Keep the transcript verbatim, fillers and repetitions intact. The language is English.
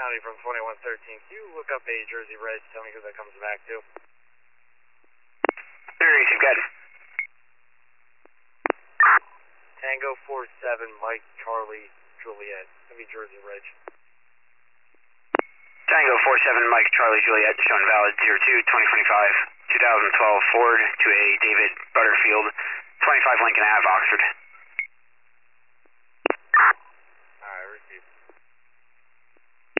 County from twenty-one thirteen. Can you look up a Jersey Red? Tell me who that comes back to. Very you've got it. Tango four seven, Mike, Charlie, Juliet. It's going to be Jersey Ridge. Tango four seven, Mike, Charlie, Juliet, shown valid zero two twenty twenty-five, two thousand twelve Ford to a David Butterfield, twenty-five Lincoln Ave, Oxford.